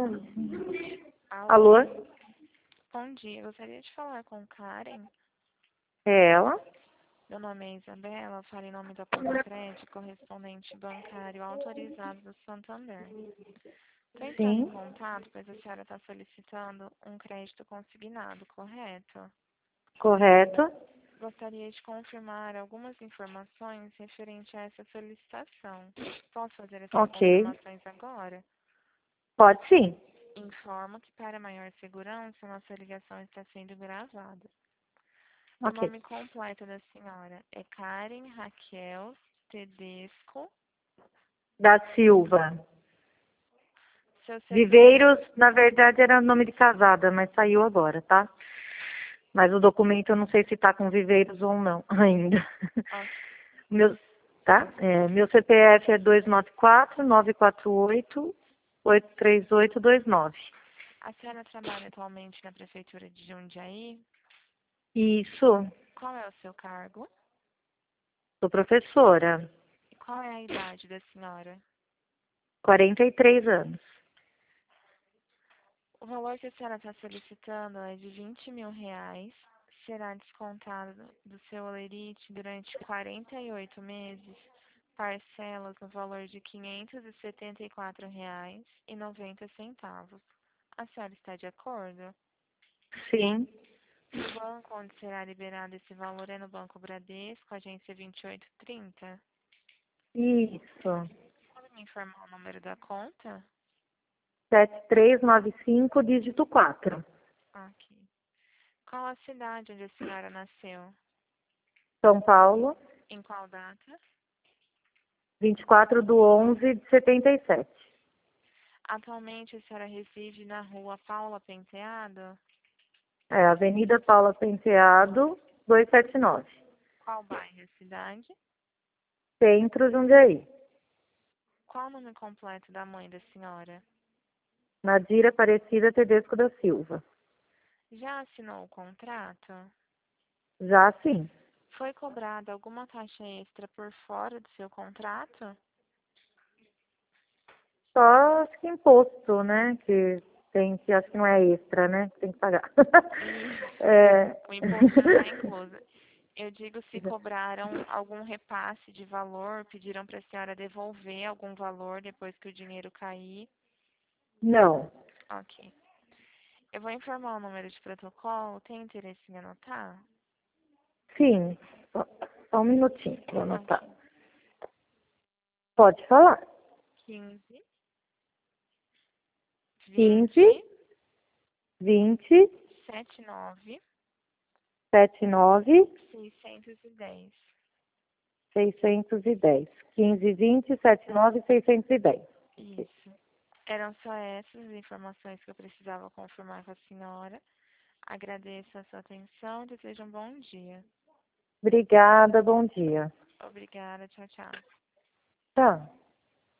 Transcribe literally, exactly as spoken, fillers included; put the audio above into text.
Alô? Alô? Bom dia, gostaria de falar com Karen. É ela? Meu nome é Isabela, falo em nome da Portocred, correspondente bancário autorizado do Santander. Estou entrando em Sim, contato, pois a senhora está solicitando um crédito consignado, correto? correto. Gostaria de confirmar algumas informações referente a essa solicitação. Posso fazer essas Ok. confirmações agora? Pode sim. Informo que, para maior segurança, nossa ligação está sendo gravada. O Ok. nome completo da senhora é Karen Raquel Tedesco. Da Silva. Seu C P F. Viveiros, na verdade, era nome de casada, mas saiu agora, tá? Mas o documento eu não sei se tá com Viveiros ou não ainda. Ok. Meu, tá? É, meu C P F é dois nove quatro, nove quatro oito, oito três oito dois nove. A senhora trabalha atualmente na Prefeitura de Jundiaí. Isso. Qual é o seu cargo? Sou professora. E qual é a idade da senhora? quarenta e três anos. O valor que a senhora está solicitando é de vinte mil reais. Será descontado do seu holerite durante quarenta e oito meses, parcelas no valor de quinhentos e setenta e quatro reais e noventa centavos. A senhora está de acordo? Sim. O banco onde será liberado esse valor é no Banco Bradesco, agência vinte e oito trinta. Isso. Pode me informar o número da conta? sete três nove cinco, dígito quatro. Ok. Qual a cidade onde a senhora nasceu? São Paulo, Em qual data? vinte e quatro de onze de setenta e sete. Atualmente a senhora reside na rua Paula Penteado? É, Avenida Paula Penteado, duzentos e setenta e nove. Qual bairro e cidade? Centro, Jundiaí. Qual o nome completo da mãe da senhora? Nadira Aparecida Tedesco da Silva. Já assinou o contrato? Já sim. Foi cobrada alguma taxa extra por fora do seu contrato? Só acho que imposto, né? Que tem que, acho que não é extra, né? Tem que pagar. Isso. É... O imposto já está incluso. Eu digo se cobraram algum repasse de valor, pediram para a senhora devolver algum valor depois que o dinheiro cair. Não. Ok. Eu vou informar o número de protocolo. Tem interesse em anotar? Sim. Só, só um minutinho, vou anotar. Ok. Pode falar. quinze, quinze, vinte, vinte, setenta e nove, setenta e nove, seiscentos e dez. seiscentos e dez. quinze, vinte, setenta e nove, seiscentos e dez. Isso. Eram só essas as informações que eu precisava confirmar com a senhora. Agradeço a sua atenção e desejo um bom dia. Obrigada, bom dia. Obrigada. Tchau, tchau. Tá.